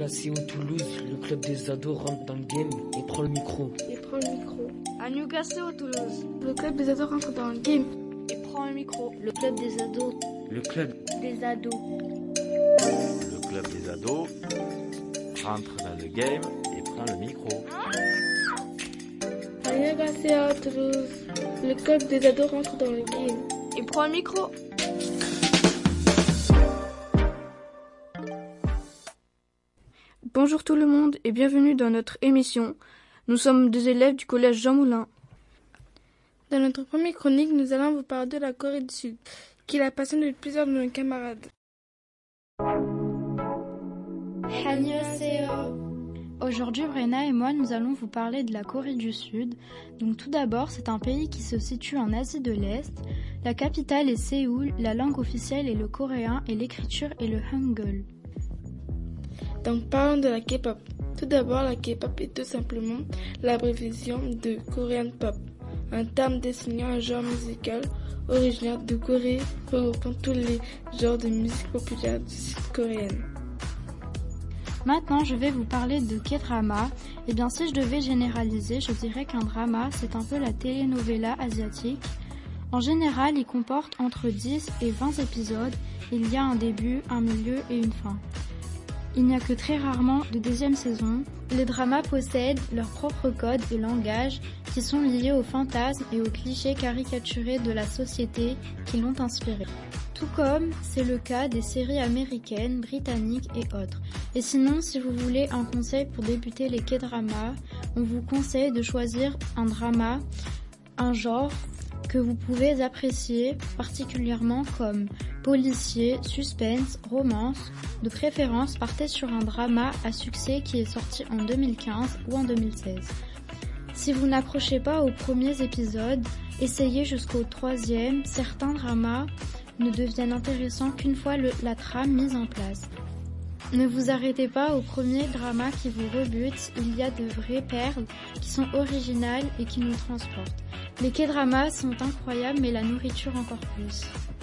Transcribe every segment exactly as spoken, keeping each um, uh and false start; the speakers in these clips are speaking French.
Newcastle Toulouse, le club des ados rentre dans le game et prend le micro. Et prend le micro. À Newcastle Toulouse, le club des ados rentre dans le game et prend le micro. Le club des ados. Le club des ados. Le club des ados rentre dans le game et prend le micro. À Newcastle Toulouse, le club des ados rentre dans le game et prend le micro. Bonjour tout le monde et bienvenue dans notre émission. Nous sommes des élèves du collège Jean Moulin. Dans notre première chronique, nous allons vous parler de la Corée du Sud, qui est la passion de plusieurs de nos camarades. Annyeonghaseyo. Aujourd'hui, Brenna et moi, nous allons vous parler de la Corée du Sud. Donc tout d'abord, c'est un pays qui se situe en Asie de l'Est. La capitale est Séoul, la langue officielle est le coréen et l'écriture est le hangul. Donc parlons de la K-pop. Tout d'abord, la K-pop est tout simplement l'abréviation de Korean Pop, un terme désignant un genre musical originaire de Corée regroupant tous les genres de musique populaire du sud coréenne. Maintenant, je vais vous parler de K-drama. Eh bien, si je devais généraliser, je dirais qu'un drama, c'est un peu la telenovela asiatique. En général, il comporte entre dix et vingt épisodes. Il y a un début, un milieu et une fin. Il n'y a que très rarement de deuxième saison. Les dramas possèdent leur propre code et langage qui sont liés aux fantasmes et aux clichés caricaturés de la société qui l'ont inspiré. Tout comme c'est le cas des séries américaines, britanniques et autres. Et sinon, si vous voulez un conseil pour débuter les K-dramas, on vous conseille de choisir un drama, un genre que vous pouvez apprécier particulièrement comme policier, suspense, romance. De préférence, partez sur un drama à succès qui est sorti en deux mille quinze ou en deux mille seize. Si vous n'accrochez pas aux premiers épisodes, essayez jusqu'au troisième. Certains dramas ne deviennent intéressants qu'une fois le, la trame mise en place. Ne vous arrêtez pas au premier drama qui vous rebute, il y a de vraies perles qui sont originales et qui nous transportent. Les K-dramas sont incroyables, mais la nourriture encore plus.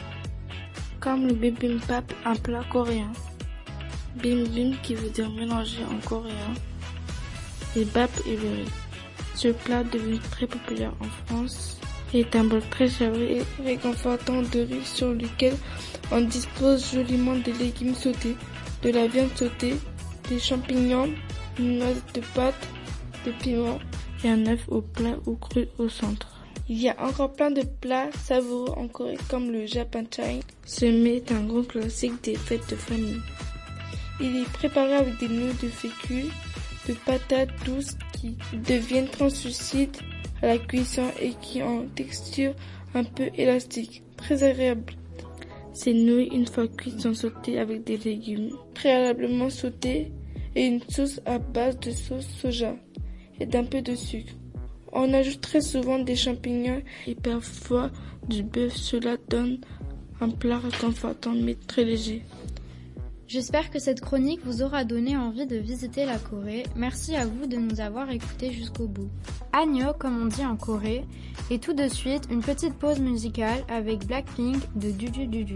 Comme le bibimbap, un plat coréen. Bimbim qui veut dire mélanger en coréen. Et bap et le riz. Ce plat devenu très populaire en France est un bol très chargé et réconfortant de riz sur lequel on dispose joliment des légumes sautés, de la viande sautée, des champignons, une noix de pâte, de piment et un œuf au plat ou cru au centre. Il y a encore plein de plats savoureux en Corée comme le japchae. Ce mets est un grand classique des fêtes de famille. Il est préparé avec des nœuds de fécule, de patates douces qui deviennent translucides à la cuisson et qui ont une texture un peu élastique, très agréable. Ces nouilles, une fois cuites, sont sautées avec des légumes préalablement sautés et une sauce à base de sauce soja et d'un peu de sucre. On ajoute très souvent des champignons et parfois du bœuf. Cela donne un plat réconfortant mais très léger. J'espère que cette chronique vous aura donné envie de visiter la Corée. Merci à vous de nous avoir écoutés jusqu'au bout. Annyeong, comme on dit en Corée, et tout de suite une petite pause musicale avec Blackpink de Dudu Dudu.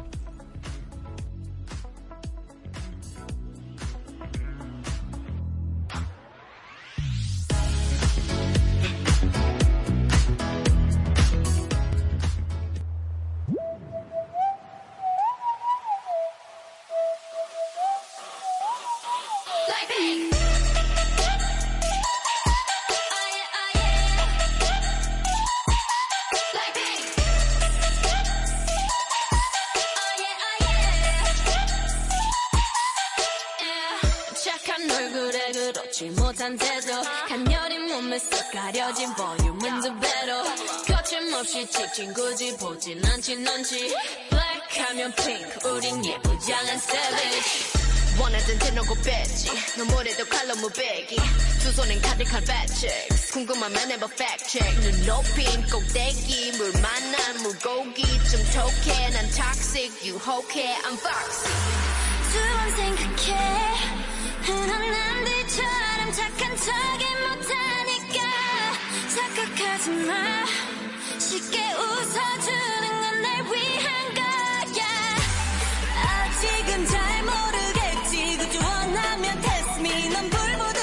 그렇지 못한 태도 간녀린 몸에 쓱 가려진 볼륨은 두 배로 거침없이 찍힌 굳이 보진 않지 넌지 Black 하면 pink 우린 예쁘장한 savage 원하던 대놓고 뺐지 너 뭐래도 칼로 무배기 두 손엔 가득한 fat chicks 궁금하면 해봐 fact check 눈 높인 꼭대기 물 만난 물고기 좀 톡해 난 toxic 유혹해 I'm foxy 두 번 생각해 흔한 남들처럼 착한 척이 못하니까 착각하지 마 쉽게 웃어주는 건 날 위한 거야 아직은 잘 모르겠지 그저 원하면 돼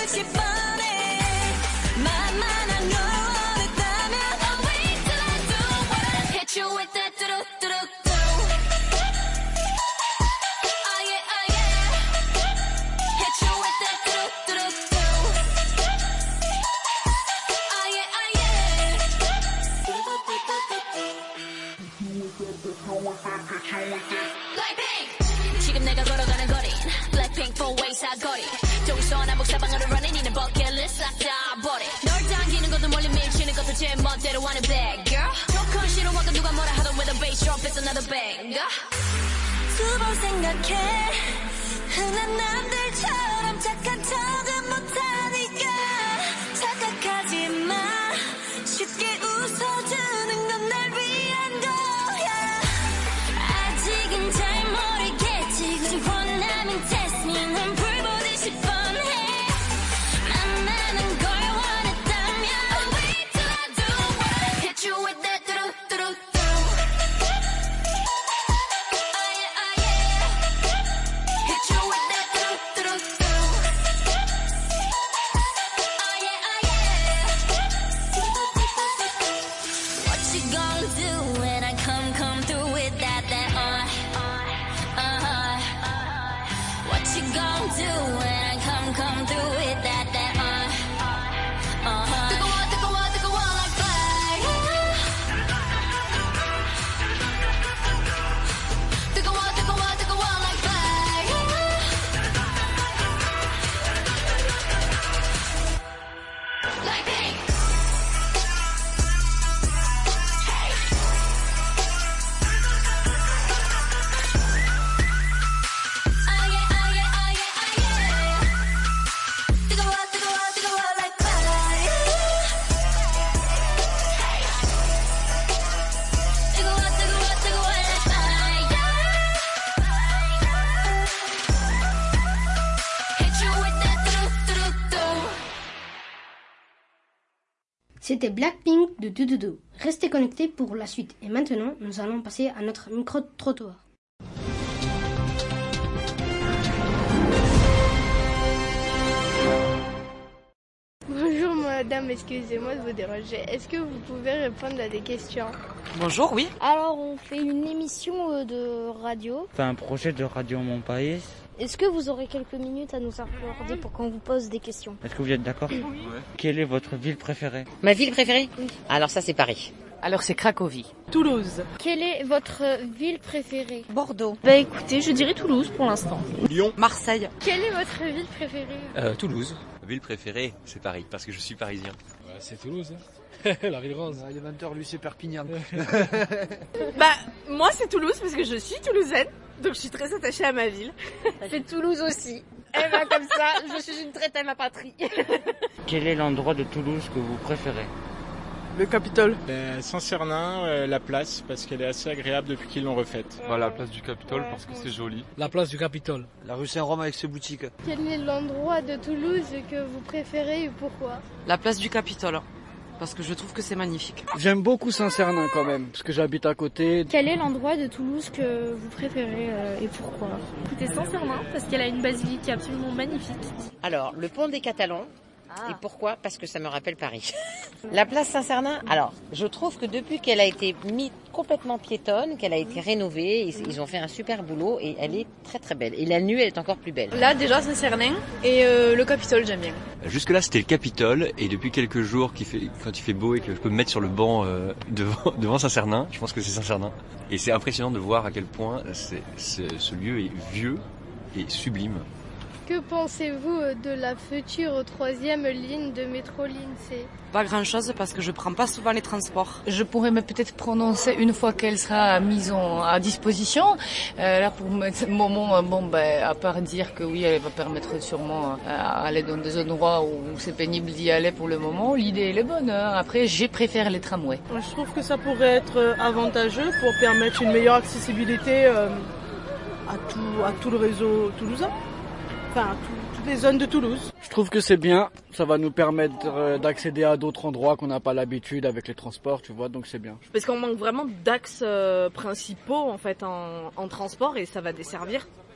듯이 뻔해 만만한 걸 원했다면 I'll wait till I do what I hit you with that 뚜루뚜루뚜 Oh yeah, oh yeah Hit you with that 뚜루뚜루뚜 Oh yeah, oh yeah Blackpink 지금 내가 걸어가는 거린 Blackpink four-way 사거리 동서남북 사방으로 running in a bucket list 싹 다 버려 널 당기는 것도 멀리 밀치는 것도 제 멋대로 하는 bad girl 조금 싫어하고 누가 뭐라 하던 with a bass drop it's another banger 두 번 생각해 흔한 남들처럼 착한 척은 못하니까 착각하지 마 쉽게 웃어주는 건 날 위한 거야 아직은 잘 모르겠지 그저 원하면 test me 난 불보듯이 뻔해 만나는 걸 원했다면 I'll wait till I do what I hit you with that 뚜루뚜루뚜 Oh yeah, oh yeah Hit you with that 뚜루뚜루뚜 Oh yeah, oh yeah What you gonna do when I come, come through with that, that uh, uh-huh What you gonna do when I come, come through with that, that uh, uh-huh 뜨거워, 뜨거워, 뜨거워 like fire 뜨거워, 뜨거워, 뜨거워 like fire Like pink Oh yeah, oh yeah, oh yeah, oh yeah 뜨거워, 뜨거워, 뜨거워 like fire 뜨거워, 뜨거워, 뜨거워 like fire Hit you with that 뚜루뚜루뚜 C'était Blackpink de Dududu. Restez connectés pour la suite. Et maintenant, nous allons passer à notre micro-trottoir. Bonjour madame, excusez-moi de vous déranger. Est-ce que vous pouvez répondre à des questions? Bonjour, oui. Alors, on fait une émission euh, de radio. C'est un projet de Radio Mon Pays. Est-ce que vous aurez quelques minutes à nous accorder pour qu'on vous pose des questions? Est-ce que vous êtes d'accord? Oui. Quelle est votre ville préférée? Ma ville préférée? Oui. Alors ça, c'est Paris. Alors c'est Cracovie. Toulouse. Quelle est votre ville préférée? Bordeaux. Bah écoutez, je dirais Toulouse pour l'instant. Lyon. Marseille. Quelle est votre ville préférée? Euh, Toulouse. Ville préférée, c'est Paris, parce que je suis parisien. Ouais, c'est Toulouse, hein. La ville rose. Il est vingt heures, lui c'est Perpignan. Bah, moi c'est Toulouse parce que je suis toulousaine, donc je suis très attachée à ma ville. C'est Toulouse aussi. Et ben comme ça, je suis une traite à ma patrie. Quel est l'endroit de Toulouse que vous préférez? Le Capitole. Ben, Saint-Cernin, euh, la place, parce qu'elle est assez agréable depuis qu'ils l'ont refaite. Bah, la place du Capitole, parce que c'est joli. La place du Capitole. La rue Saint-Rome avec ses boutiques. Quel est l'endroit de Toulouse que vous préférez et pourquoi? La place du Capitole, parce que je trouve que c'est magnifique. J'aime beaucoup Saint-Cernin quand même, parce que j'habite à côté. Quel est l'endroit de Toulouse que vous préférez euh, et pourquoi? Écoutez, Saint-Cernin, parce qu'elle a une basilique absolument magnifique. Alors, le pont des Catalans. Et pourquoi? Parce que ça me rappelle Paris. La place Saint-Cernin, alors, je trouve que depuis qu'elle a été mise complètement piétonne, qu'elle a été rénovée, ils, ils ont fait un super boulot et elle est très très belle. Et la nuit, elle est encore plus belle. Là, déjà, Saint-Cernin et euh, le Capitole, j'aime bien. Jusque là, c'était le Capitole, et depuis quelques jours, qu'il fait, quand il fait beau et que je peux me mettre sur le banc euh, devant, devant Saint-Cernin, je pense que c'est Saint-Cernin. Et c'est impressionnant de voir à quel point c'est, c'est, ce lieu est vieux et sublime. Que pensez-vous de la future troisième ligne de métro ligne C? Pas grand chose parce que je prends pas souvent les transports. Je pourrais me peut-être prononcer une fois qu'elle sera mise en, à disposition. Euh, là pour le moment, bon ben à part dire que oui, elle va permettre sûrement à aller dans des endroits où c'est pénible d'y aller pour le moment. L'idée elle est bonne. Hein. Après, j'ai préféré les tramways. Je trouve que ça pourrait être avantageux pour permettre une meilleure accessibilité euh, à tout à tout le réseau toulousain. Enfin, tout, toutes les zones de Toulouse. Je trouve que c'est bien, ça va nous permettre d'accéder à d'autres endroits qu'on n'a pas l'habitude avec les transports, tu vois, donc c'est bien. Parce qu'on manque vraiment d'axes euh, principaux en fait en, en transport et ça va desservir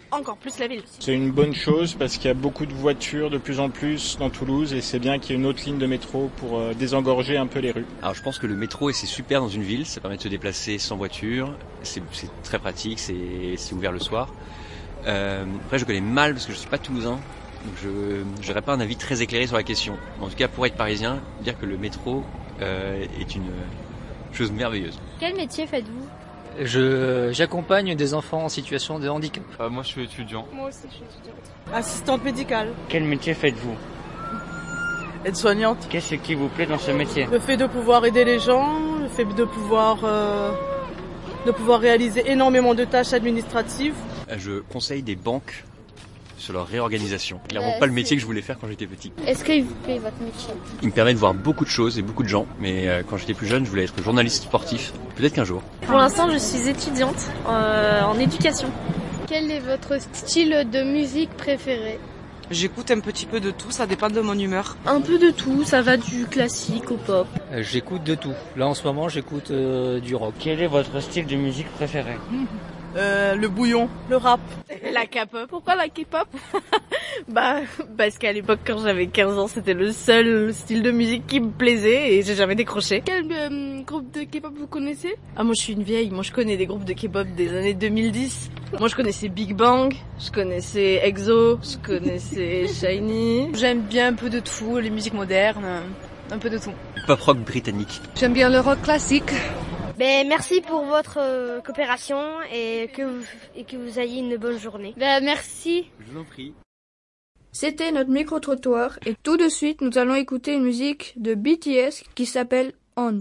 encore plus la ville. C'est une bonne chose parce qu'il y a beaucoup de voitures de plus en plus dans Toulouse et c'est bien qu'il y ait une autre ligne de métro pour euh, désengorger un peu les rues. Alors je pense que le métro c'est super dans une ville, ça permet de se déplacer sans voiture, c'est, c'est très pratique, c'est, c'est ouvert le soir. Euh, après je connais mal parce que je suis pas toulousain, donc je n'aurais pas un avis très éclairé sur la question. En tout cas pour être parisien, dire que le métro euh, est une chose merveilleuse. Quel métier faites-vous ? Je, j'accompagne des enfants en situation de handicap. Euh, moi je suis étudiant. Moi aussi je suis étudiante. Assistante médicale. Quel métier faites-vous ? Aide-soignante. Qu'est-ce qui vous plaît dans ce métier ? Le fait de pouvoir aider les gens, le fait de pouvoir, euh, de pouvoir réaliser énormément de tâches administratives. Je conseille des banques sur leur réorganisation. Clairement Euh, pas le métier que je voulais faire quand j'étais petit. Est-ce qu'il vous plaît votre métier ? Il me permet de voir beaucoup de choses et beaucoup de gens, mais euh, quand j'étais plus jeune, je voulais être journaliste sportif. Peut-être qu'un jour. Pour l'instant, je suis étudiante euh, en éducation. Quel est votre style de musique préféré ? J'écoute un petit peu de tout, ça dépend de mon humeur. Un peu de tout, ça va du classique au pop. Euh, j'écoute de tout. Là en ce moment j'écoute euh, du rock. Quel est votre style de musique préféré ? Euh, le bouillon, le rap. La K-pop. Pourquoi la K-pop ? Bah, parce qu'à l'époque, quand j'avais quinze ans, c'était le seul style de musique qui me plaisait et j'ai jamais décroché. Quel euh, groupe de K-pop vous connaissez ? Ah, moi je suis une vieille, moi je connais des groupes de K-pop des années deux mille dix. Moi je connaissais Big Bang, je connaissais EXO, je connaissais SHINee. J'aime bien un peu de tout, les musiques modernes, un peu de tout. Pop rock britannique. J'aime bien le rock classique. Ben, merci pour votre euh, coopération et que, vous, et que vous ayez une bonne journée. Ben, merci. Je vous en prie. C'était notre micro-trottoir et tout de suite nous allons écouter une musique de B T S qui s'appelle On.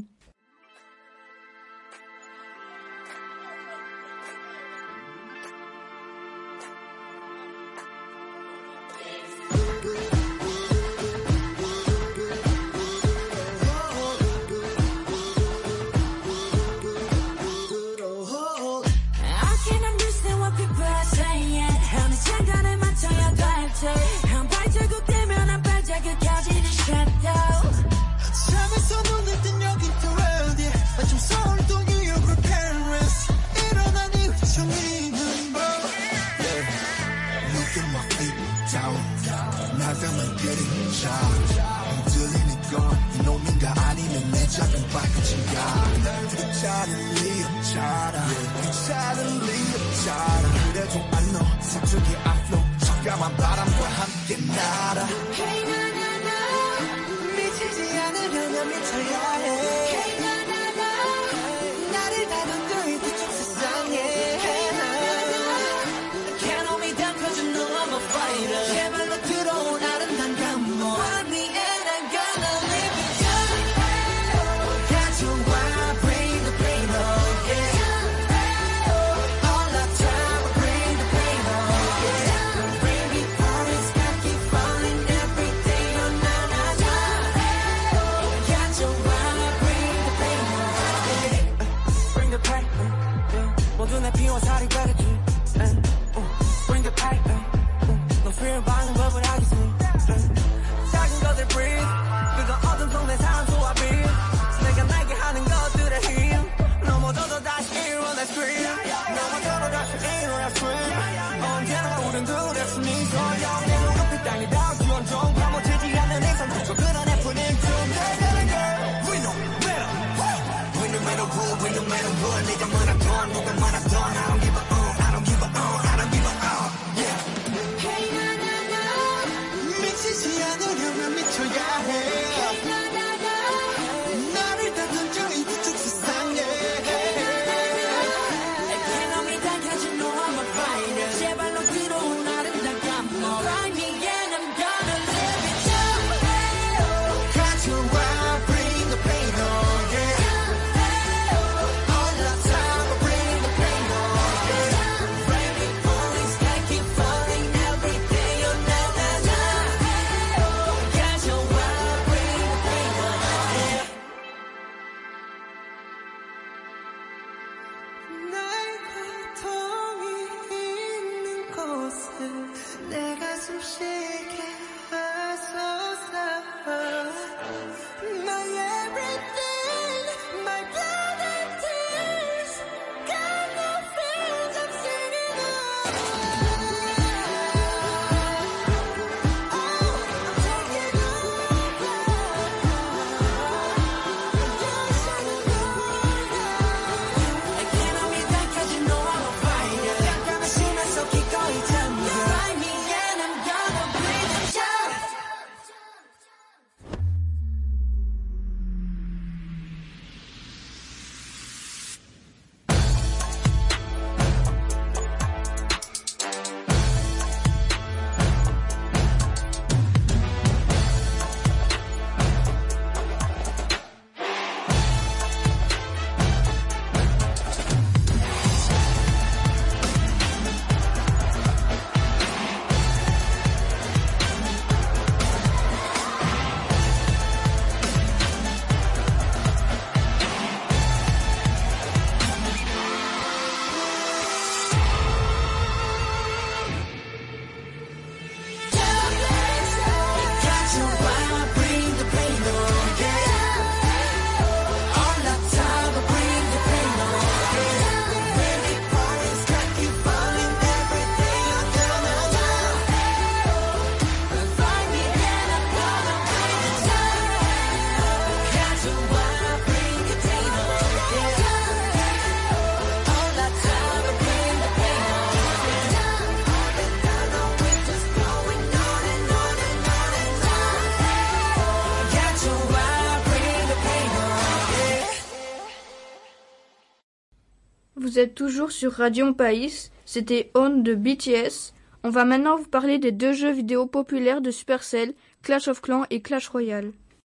vous êtes toujours sur Radio País, c'était On de B T S. On va maintenant vous parler des deux jeux vidéo populaires de Supercell, Clash of Clans et Clash Royale.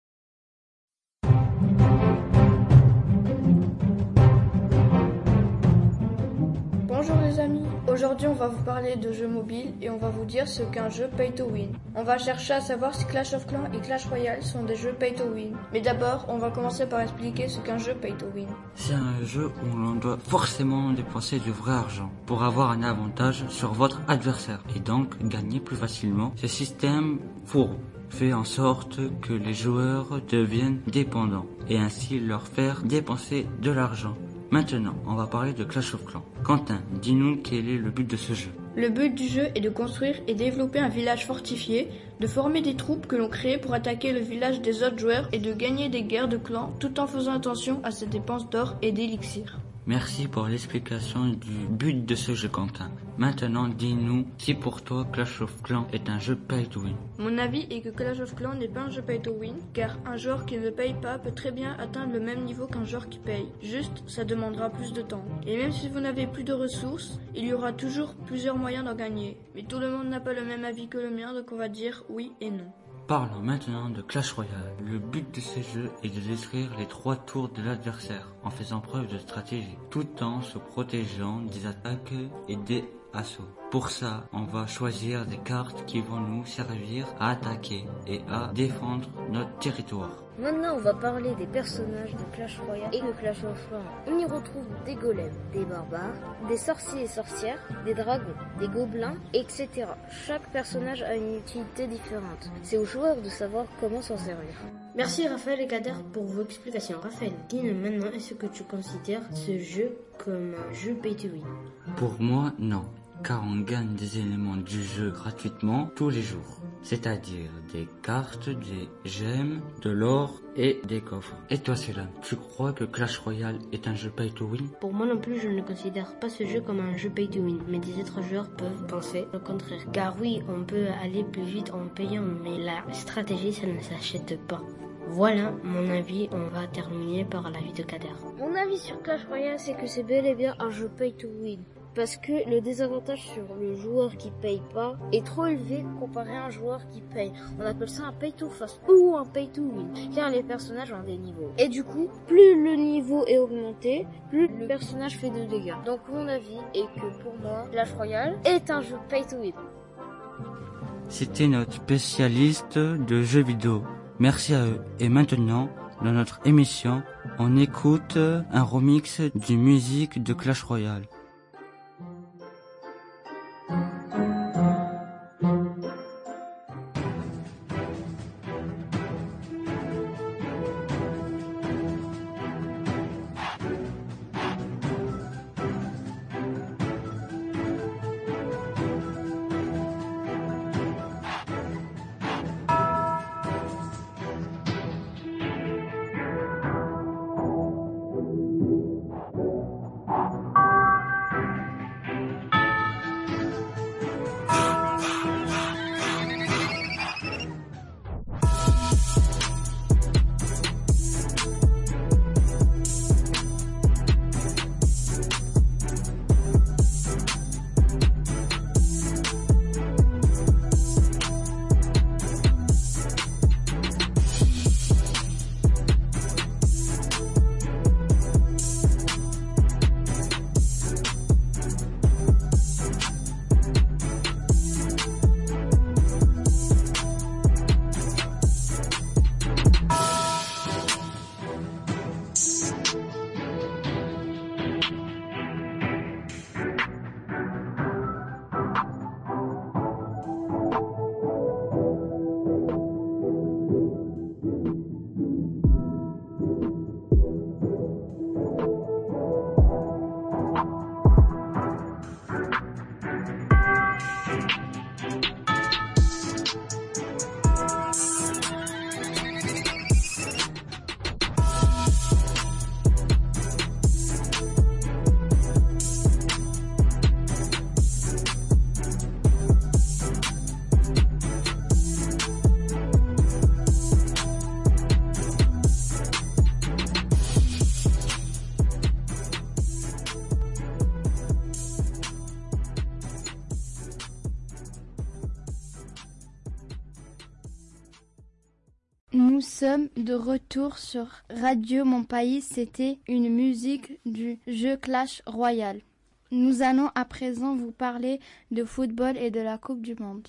Bonjour les amis, aujourd'hui on va vous parler de jeux mobiles et on va vous dire ce qu'un jeu pay to win. On va chercher à savoir si Clash of Clans et Clash Royale sont des jeux pay to win. Mais d'abord, on va commencer par expliquer ce qu'un jeu pay to win. C'est un jeu où l'on doit forcément dépenser du vrai argent pour avoir un avantage sur votre adversaire et donc gagner plus facilement. Ce système fourre fait en sorte que les joueurs deviennent dépendants et ainsi leur faire dépenser de l'argent. Maintenant, on va parler de Clash of Clans. Quentin, dis-nous quel est le but de ce jeu. Le but du jeu est de construire et développer un village fortifié, de former des troupes que l'on crée pour attaquer le village des autres joueurs et de gagner des guerres de clans tout en faisant attention à ses dépenses d'or et d'élixir. Merci pour l'explication du but de ce jeu, Quentin. Maintenant, dis-nous si pour toi Clash of Clans est un jeu pay to win. Mon avis est que Clash of Clans n'est pas un jeu pay to win, car un joueur qui ne paye pas peut très bien atteindre le même niveau qu'un joueur qui paye. Juste, ça demandera plus de temps. Et même si vous n'avez plus de ressources, il y aura toujours plusieurs moyens d'en gagner. Mais tout le monde n'a pas le même avis que le mien, donc on va dire oui et non. Parlons maintenant de Clash Royale. Le but de ce jeu est de détruire les trois tours de l'adversaire en faisant preuve de stratégie, tout en se protégeant des attaques et des assauts. Pour ça, on va choisir des cartes qui vont nous servir à attaquer et à défendre notre territoire. Maintenant, on va parler des personnages de Clash Royale et de Clash of Clans. On y retrouve des golems, des barbares, des sorciers et sorcières, des dragons, des gobelins, et cetera. Chaque personnage a une utilité différente. C'est aux joueurs de savoir comment s'en servir. Merci Raphaël et Kader pour vos explications. Raphaël, dis-nous maintenant, est-ce que tu considères ce jeu comme un jeu pay to win? Pour moi, non. Car on gagne des éléments du jeu gratuitement tous les jours. C'est-à-dire des cartes, des gemmes, de l'or et des coffres. Et toi Céline, tu crois que Clash Royale est un jeu pay to win? Pour moi non plus, je ne considère pas ce jeu comme un jeu pay to win, mais des autres joueurs peuvent penser le contraire. Car oui, on peut aller plus vite en payant, mais la stratégie, ça ne s'achète pas. Voilà mon avis, on va terminer par l'avis de Kader. Mon avis sur Clash Royale, c'est que c'est bel et bien un jeu pay to win. Parce que le désavantage sur le joueur qui paye pas est trop élevé comparé à un joueur qui paye. On appelle ça un pay to fast ou un pay to win, car les personnages ont des niveaux. Et du coup, plus le niveau est augmenté, plus le personnage fait de dégâts. Donc mon avis est que pour moi, Clash Royale est un jeu pay to win. C'était notre spécialiste de jeux vidéo. Merci à eux. Et maintenant, dans notre émission, on écoute un remix d'une musique de Clash Royale. Nous sommes de retour sur Radio Mon Pays. C'était une musique du jeu Clash Royale. Nous allons à présent vous parler de football et de la Coupe du Monde.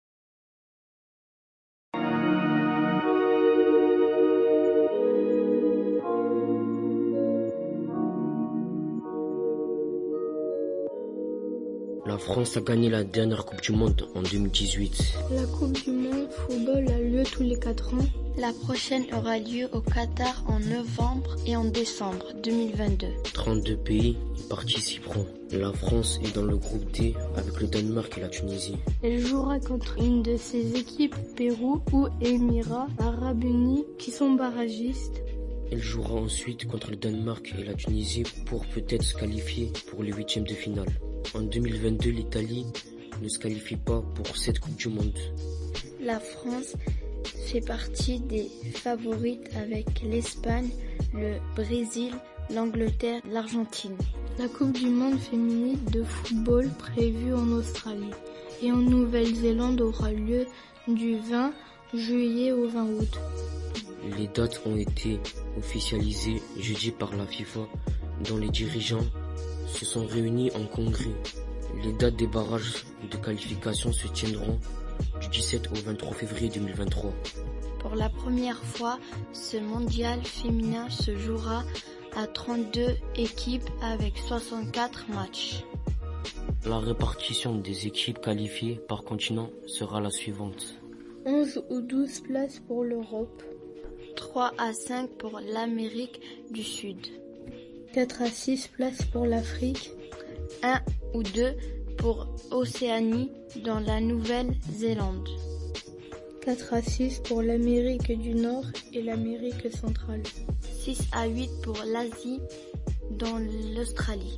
La France a gagné la dernière Coupe du Monde en deux mille dix-huit. La Coupe du Monde football a lieu tous les quatre ans. La prochaine aura lieu au Qatar en novembre et en décembre deux mille vingt-deux. trente-deux pays y participeront. La France est dans le groupe D avec le Danemark et la Tunisie. Elle jouera contre une de ses équipes, Pérou ou Émirats Arabes Unis, qui sont barragistes. Elle jouera ensuite contre le Danemark et la Tunisie pour peut-être se qualifier pour les huitièmes de finale. En deux mille vingt-deux, l'Italie ne se qualifie pas pour cette Coupe du Monde. La France fait partie des favorites avec l'Espagne, le Brésil, l'Angleterre, l'Argentine. La Coupe du Monde féminine de football prévue en Australie et en Nouvelle-Zélande aura lieu du vingt juillet au vingt août. Les dates ont été officialisées jeudi par la FIFA, dont les dirigeants se sont réunis en congrès. Les dates des barrages de qualification se tiendront du dix-sept au vingt-trois février deux mille vingt-trois. Pour la première fois, ce mondial féminin se jouera à trente-deux équipes avec soixante-quatre matchs. La répartition des équipes qualifiées par continent sera la suivante. onze ou douze places pour l'Europe. trois à cinq pour l'Amérique du Sud. quatre à six places pour l'Afrique. un ou deux pour Océanie dans la Nouvelle-Zélande. quatre à six pour l'Amérique du Nord et l'Amérique centrale. six à huit pour l'Asie dans l'Australie.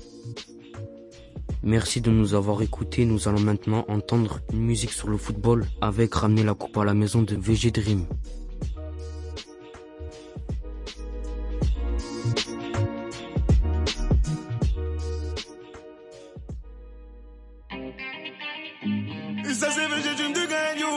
Merci de nous avoir écoutés. Nous allons maintenant entendre une musique sur le football avec Ramener la coupe à la maison de V G Dream. Et ça c'est V G Dream de Gagno.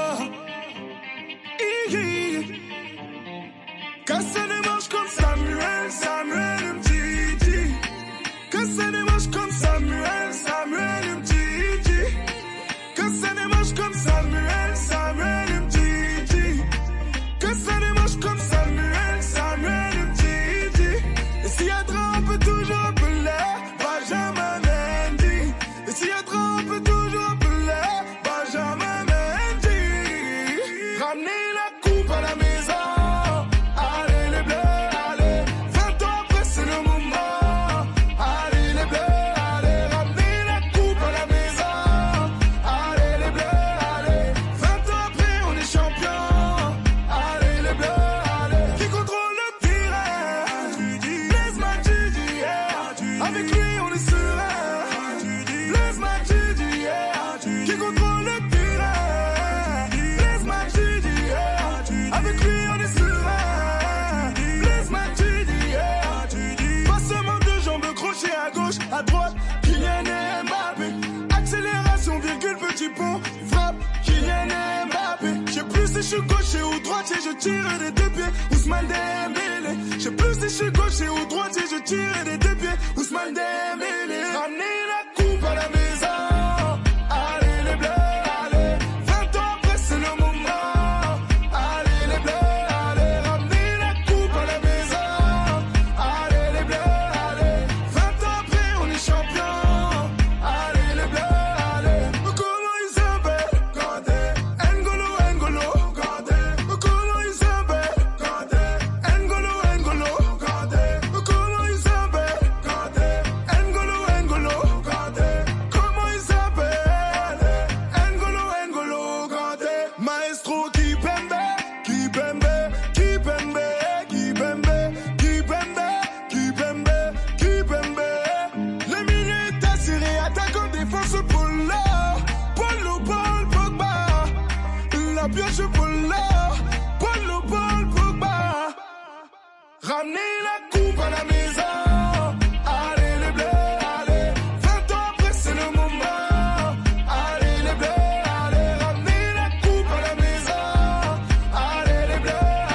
Casser les manches comme Samuel, Samuel Mtiti. Casser les manches comme Samuel, Samuel Mtiti. Casser les manches comme Samuel, Samuel Mtiti. Casser les manches comme Samuel, Samuel Mtiti. Et s'il y a trop, on peut toujours appeler Benjamin Mendy. Et s'il y a trop, on peut toujours appeler Benjamin Mendy. Ramener la coupe à la maison. À droite, Kylian Mbappé. Accélération, virgule, petit pont. Frappe, Kylian Mbappé. Je sais plus si je suis gaucher ou droitier, je tire des deux pieds. Ousmane Dembélé. Je sais plus si je suis gaucher ou droitier, je tire des deux pieds. Ousmane Dembélé. Ramener la coupe à la maison. Allez les bleus, allez. vingt ans après, c'est le moment. Allez les bleus, allez. Ramener la coupe à la maison. Allez les bleus, allez. vingt ans après, on est champion. Allez les bleus, allez. Okolo Isabelle, Kandé. N'Golo, N'Golo, Kandé. Okolo Isabelle, Kandé. N'Golo, N'Golo, Kandé. Okolo Isabelle, Kandé. N'Golo, N'Golo, Kandé. Comment il s'appelle? N'Golo, N'Golo, Kandé. Maestro Kipembe, Kipembe, Kipembe, Kipembe, Kipembe, Kipembe, Kipembe. Les milieux t'assurés, attaquant, défense, Polo. Polo, Paul, Pogba. La pioche, Polo. Polo, Paul, Pogba. Ramener la coupe à la maison. Allez les bleus, allez. vingt ans après, c'est le moment. Allez les bleus, allez. Ramener la coupe à la maison. Allez les bleus,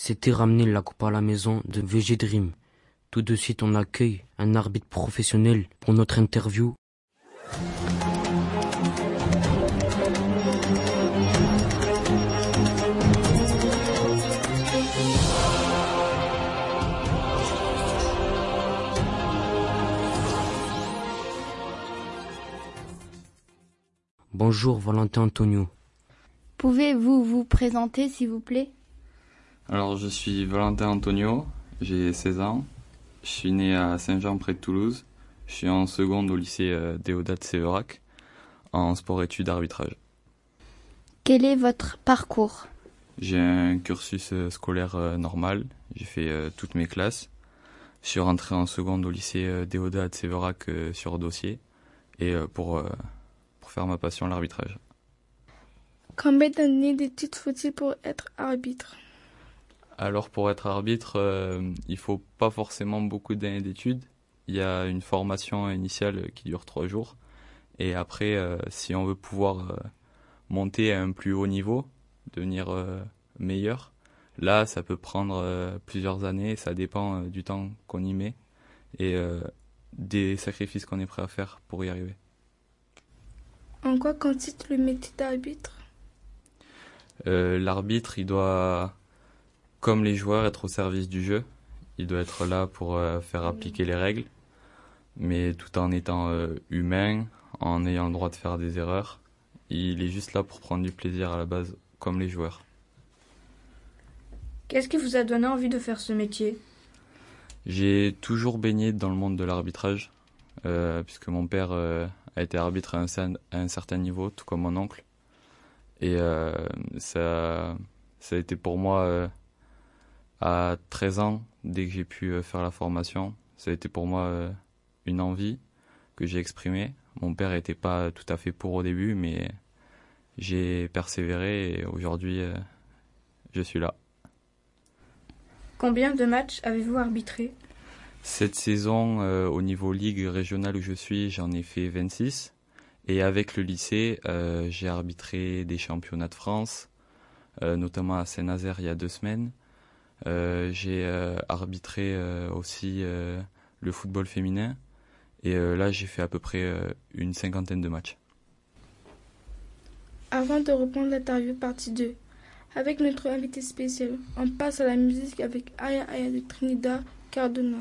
C'était ramener la coupe à la maison de V G Dream. Tout de suite, on accueille un arbitre professionnel pour notre interview. Bonjour Valentin Antonio. Pouvez-vous vous présenter s'il vous plaît? Alors je suis Valentin Antonio, j'ai seize ans, je suis né à Saint-Jean près de Toulouse, je suis en seconde au lycée Déodat Séverac en sport-études arbitrage. Quel est votre parcours? J'ai un cursus scolaire normal, j'ai fait toutes mes classes. Je suis rentré en seconde au lycée Déodat Séverac sur dossier et pour, pour faire ma passion l'arbitrage. Combien d'années d'études faut-il pour être arbitre? Alors pour être arbitre, euh, il faut pas forcément beaucoup d'années d'études. Il y a une formation initiale qui dure trois jours. Et après, euh, si on veut pouvoir euh, monter à un plus haut niveau, devenir euh, meilleur, là ça peut prendre euh, plusieurs années. Ça dépend euh, du temps qu'on y met et euh, des sacrifices qu'on est prêt à faire pour y arriver. En quoi consiste le métier d'arbitre? euh, L'arbitre, il doit... Comme les joueurs, être au service du jeu. Il doit être là pour euh, faire appliquer les règles, mais tout en étant euh, humain, en ayant le droit de faire des erreurs. Il est juste là pour prendre du plaisir à la base, comme les joueurs. Qu'est-ce qui vous a donné envie de faire ce métier? J'ai toujours baigné dans le monde de l'arbitrage, euh, puisque mon père euh, a été arbitre à un, à un certain niveau, tout comme mon oncle. Et euh, ça, ça a été pour moi... Euh, À treize ans, dès que j'ai pu faire la formation, ça a été pour moi une envie que j'ai exprimée. Mon père n'était pas tout à fait pour au début, mais j'ai persévéré et aujourd'hui, je suis là. Combien de matchs avez-vous arbitré? Cette saison, euh, au niveau ligue régionale où je suis, j'en ai fait vingt-six. Et avec le lycée, euh, j'ai arbitré des championnats de France, euh, notamment à Saint-Nazaire il y a deux semaines. Euh, j'ai euh, arbitré euh, aussi euh, le football féminin et euh, là j'ai fait à peu près euh, une cinquantaine de matchs. Avant de reprendre l'interview partie deux, avec notre invité spécial, on passe à la musique avec Aya Aya de Trinidad Cardona.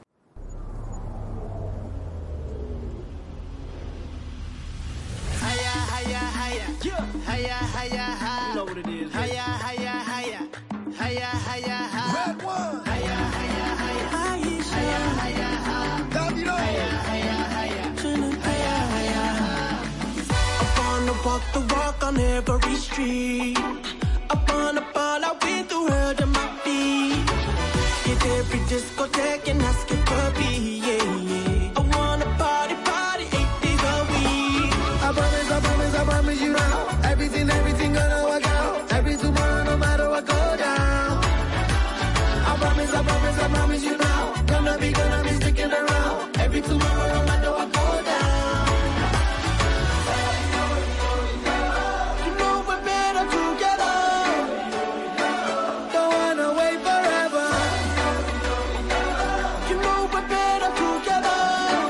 Haya, haya, haya, haya, haya, haya, you know what it is. Haya, haya, haya. Haya, haya, ha. Red one. Haya, haya, haya. Haya, haya, ha. Haya, haya, haya. Haya, haya, ha. I wanna walk the walk on every street. I wanna fall out with the world at my feet. Hit every discotheque and ask it for me, yeah, yeah. I wanna party, party eight days a week. I promise, I promise, I promise you now. Everything, everything gonna work out. Every tomorrow, no matter what go down. I promise, I promise, I promise you now. Gonna be, gonna be sticking around. Every tomorrow, no matter what go down. You know we're better together. Don't wanna wait forever. You know we're better together.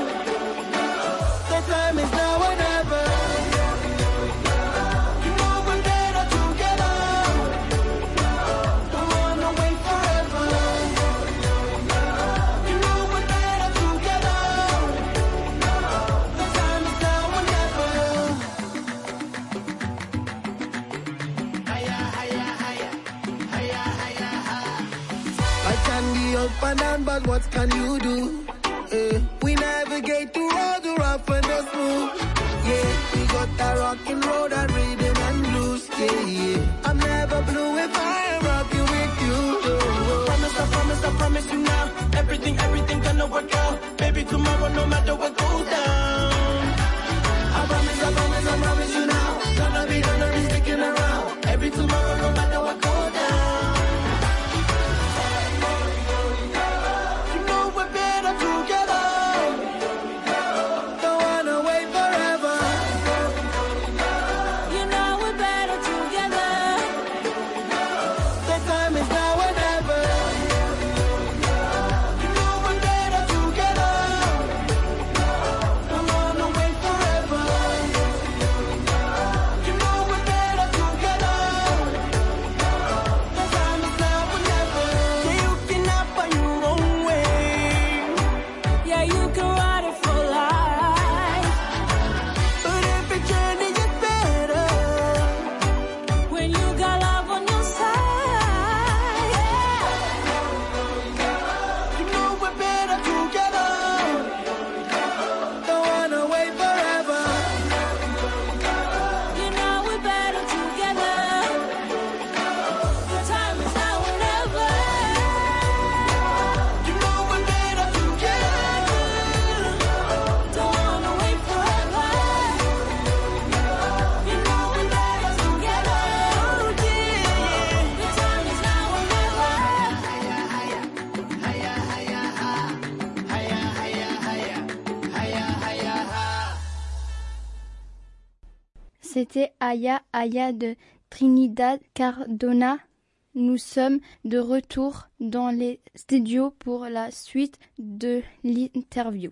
The time is now or never. You know we're better together. Don't wanna wait forever. You know we're better together. The time is now or never. Haya, haya, haya. Haya, haya, ha. I can be up and down, but what can you do? Eh, we navigate through all the rough and the smooth. Yeah, we got that rockin' road and rhythm and blues. Yeah, yeah. I'm never blue if I am rocking with you. Oh, oh. Promise, I promise, I promise you now. Everything, everything gonna work out. Baby, tomorrow, no matter what goes down. I promise, I promise, I promise you now. Gonna be, gonna be sticking around. Every tomorrow, no matter what goes down. You know we're better together. Don't wanna wait forever. C'était Aya Aya de Trinidad Cardona. Nous sommes de retour dans les studios pour la suite de l'interview.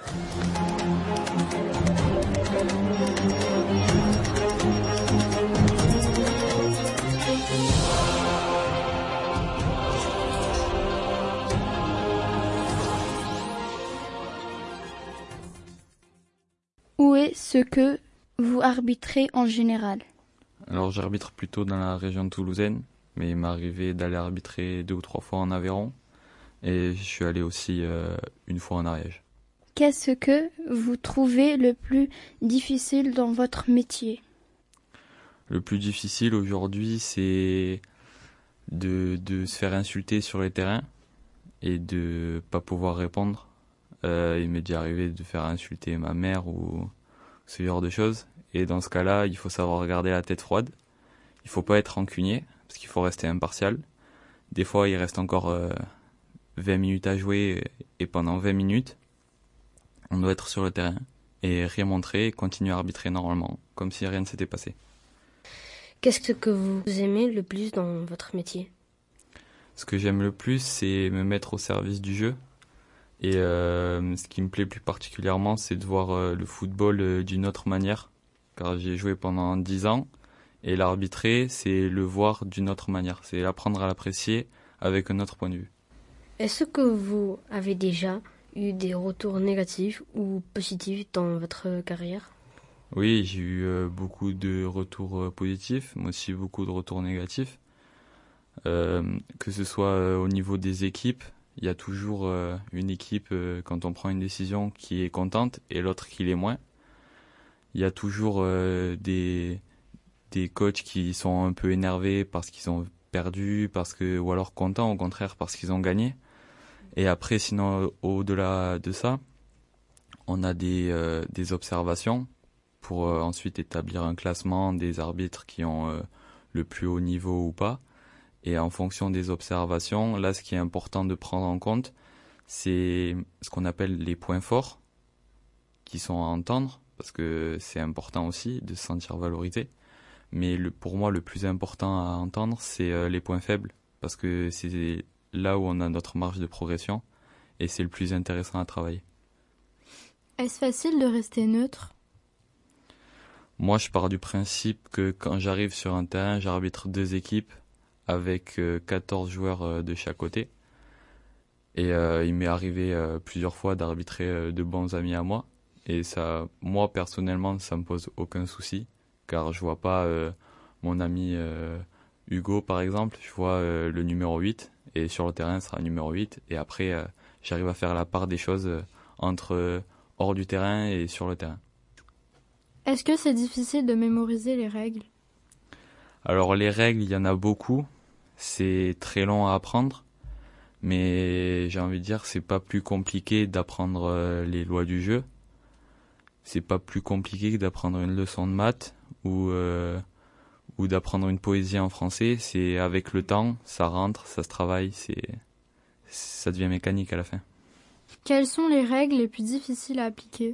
Où est ce que vous arbitrez en général? Alors j'arbitre plutôt dans la région toulousaine, mais il m'est arrivé d'aller arbitrer deux ou trois fois en Aveyron, et je suis allé aussi euh, une fois en Ariège. Qu'est-ce que vous trouvez le plus difficile dans votre métier? Le plus difficile aujourd'hui, c'est de, de se faire insulter sur les terrains et de pas pouvoir répondre. Euh, il m'est déjà arrivé de faire insulter ma mère ou ce genre de choses. Et dans ce cas-là, il faut savoir garder la tête froide. Il faut pas être rancunier, parce qu'il faut rester impartial. Des fois, il reste encore euh, vingt minutes à jouer, et pendant vingt minutes, on doit être sur le terrain et rien montrer, et continuer à arbitrer normalement, comme si rien ne s'était passé. Qu'est-ce que vous aimez le plus dans votre métier? Ce que j'aime le plus, c'est me mettre au service du jeu. Et euh, ce qui me plaît plus particulièrement, c'est de voir euh, le football euh, d'une autre manière. Car j'y ai joué pendant dix ans. Et l'arbitrer, c'est le voir d'une autre manière. C'est apprendre à l'apprécier avec un autre point de vue. Est-ce que vous avez déjà eu des retours négatifs ou positifs dans votre carrière? Oui, j'ai eu euh, beaucoup de retours euh, positifs, mais aussi beaucoup de retours négatifs. Euh, que ce soit euh, au niveau des équipes, il y a toujours euh, une équipe, euh, quand on prend une décision, qui est contente et l'autre qui l'est moins. Il y a toujours euh, des, des coachs qui sont un peu énervés parce qu'ils ont perdu, parce que, ou alors contents au contraire parce qu'ils ont gagné. Et après, sinon, au-delà de ça, on a des, euh, des observations pour euh, ensuite établir un classement des arbitres qui ont euh, le plus haut niveau ou pas. Et en fonction des observations, là, ce qui est important de prendre en compte, c'est ce qu'on appelle les points forts qui sont à entendre, parce que c'est important aussi de se sentir valorisé. Mais le, pour moi, le plus important à entendre, c'est euh, les points faibles, parce que c'est là où on a notre marge de progression et c'est le plus intéressant à travailler. Est-ce facile de rester neutre? Moi, je pars du principe que quand j'arrive sur un terrain, j'arbitre deux équipes avec euh, quatorze joueurs euh, de chaque côté. Et euh, il m'est arrivé euh, plusieurs fois d'arbitrer euh, de bons amis à moi. Et ça, moi, personnellement, ça me pose aucun souci, car je vois pas euh, mon ami euh, Hugo, par exemple, je vois euh, le numéro huit, et sur le terrain, ce sera le numéro huit. Et après, euh, j'arrive à faire la part des choses euh, entre euh, hors du terrain et sur le terrain. Est-ce que c'est difficile de mémoriser les règles? Alors les règles, il y en a beaucoup. C'est très long à apprendre. Mais j'ai envie de dire, c'est pas plus compliqué d'apprendre euh, les lois du jeu. C'est pas plus compliqué que d'apprendre une leçon de maths ou, euh, ou d'apprendre une poésie en français. C'est avec le temps, ça rentre, ça se travaille, c'est, ça devient mécanique à la fin. Quelles sont les règles les plus difficiles à appliquer?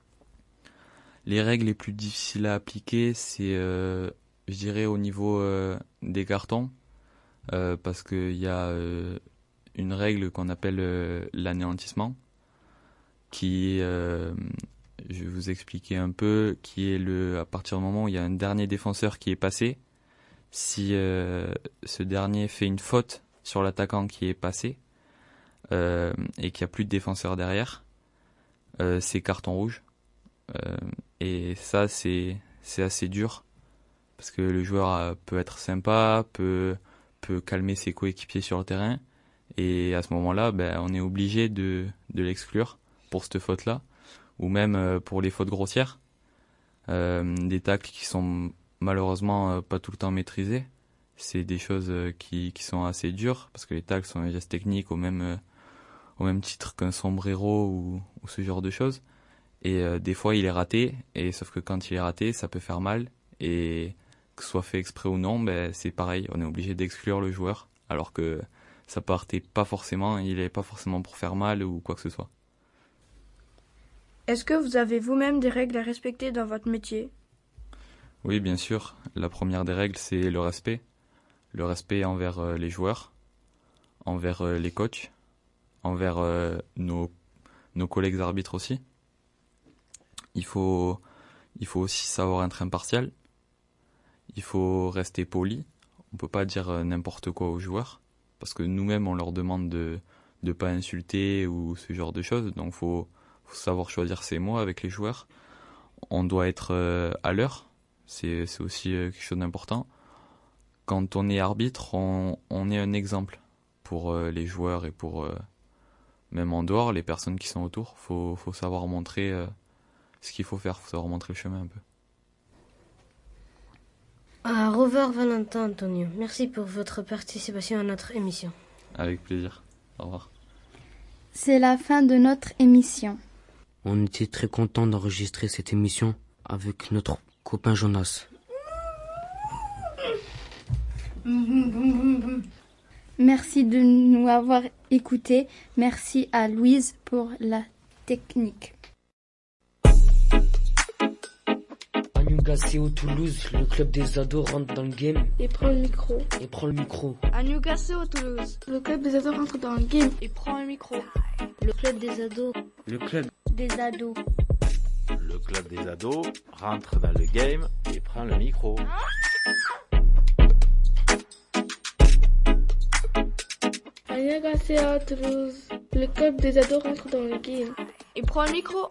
Les règles les plus difficiles à appliquer, c'est, euh, je dirais, au niveau euh, des cartons, euh, parce qu'il y a euh, une règle qu'on appelle euh, l'anéantissement, qui, euh, je vais vous expliquer un peu, qui est le, à partir du moment où il y a un dernier défenseur qui est passé, si euh, ce dernier fait une faute sur l'attaquant qui est passé, euh, et qu'il n'y a plus de défenseur derrière, euh, c'est carton rouge. Euh, et ça, c'est, c'est assez dur, parce que le joueur euh, peut être sympa, peut, peut calmer ses coéquipiers sur le terrain, et à ce moment-là, ben, on est obligé de, de l'exclure pour cette faute-là, ou même euh, pour les fautes grossières, euh, des tacles qui sont malheureusement euh, pas tout le temps maîtrisés. C'est des choses euh, qui, qui sont assez dures, parce que les tacles sont un geste technique au même, euh, au même titre qu'un sombrero ou, ou ce genre de choses. Et euh, des fois, il est raté, et sauf que quand il est raté, ça peut faire mal, et que ce soit fait exprès ou non, ben, c'est pareil, on est obligé d'exclure le joueur, alors que ça partait pas forcément, il est pas forcément pour faire mal ou quoi que ce soit. Est-ce que vous avez vous-même des règles à respecter dans votre métier? Oui, bien sûr. La première des règles, c'est le respect. Le respect envers euh, les joueurs, envers euh, les coachs, envers euh, nos, nos collègues arbitres aussi. Il faut, il faut aussi savoir être impartial. Il faut rester poli. On peut pas dire euh, n'importe quoi aux joueurs, parce que nous-mêmes, on leur demande de ne pas insulter ou ce genre de choses. Donc, il faut, faut savoir choisir ses mots avec les joueurs. On doit être euh, à l'heure. C'est, c'est aussi euh, quelque chose d'important. Quand on est arbitre, on, on est un exemple pour euh, les joueurs et pour euh, même en dehors, les personnes qui sont autour. Faut, faut savoir montrer euh, ce qu'il faut faire, faut savoir montrer le chemin un peu. Ah, Rover Valentin Antonio, merci pour votre participation à notre émission. Avec plaisir. Au revoir. C'est la fin de notre émission. On était très contents d'enregistrer cette émission avec notre copain Jonas. Merci de nous avoir écoutés. Merci à Louise pour la technique. À Newcastle, Toulouse, le club des ados rentre dans le game Et prend le micro. et prend le micro. À Newcastle, Toulouse, le club des ados rentre dans le game et prend le micro. Le club des ados. Le club Des ados. Le club des ados rentre dans le game et prend le micro. À Newcastle, Toulouse, le club des ados rentre dans le game et prend le micro.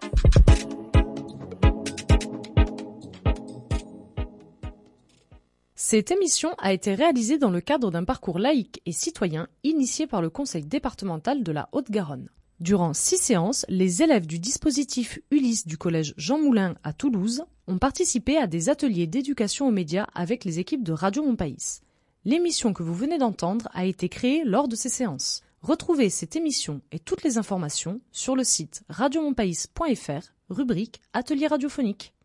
Cette émission a été réalisée dans le cadre d'un parcours laïque et citoyen initié par le Conseil départemental de la Haute-Garonne. Durant six séances, les élèves du dispositif Ulysse du collège Jean Moulin à Toulouse ont participé à des ateliers d'éducation aux médias avec les équipes de Radio Montpaïs. L'émission que vous venez d'entendre a été créée lors de ces séances. Retrouvez cette émission et toutes les informations sur le site radio montpaïs point f r, rubrique Atelier radiophonique.